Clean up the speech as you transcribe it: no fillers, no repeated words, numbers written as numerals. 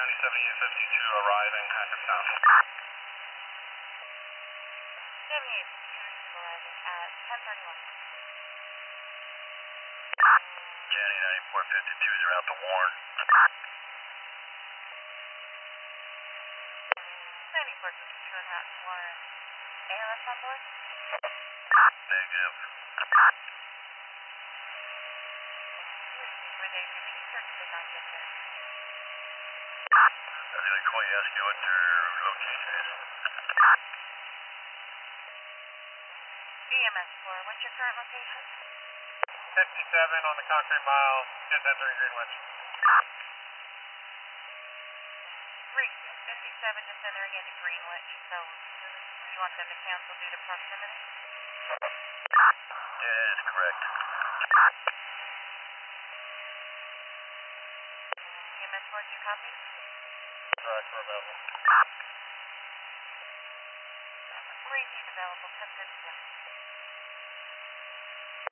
County 7852 arriving, Hackettstown. Jimmy 82 arriving at 10:31. County 9452 is around to Warren. 9452 en route to Warren. ALS on board? Negative. Were they released or did they not get there? I'm going to call you, ask you what your location is. EMS 4, what's your current location? 57 on the concrete mile, just entering Greenwich. 57 just entering into Greenwich, so you want them to cancel due to proximity? Yeah, that is correct. EMS 4, do you copy? Correct, we're available. 3G available, 10:57.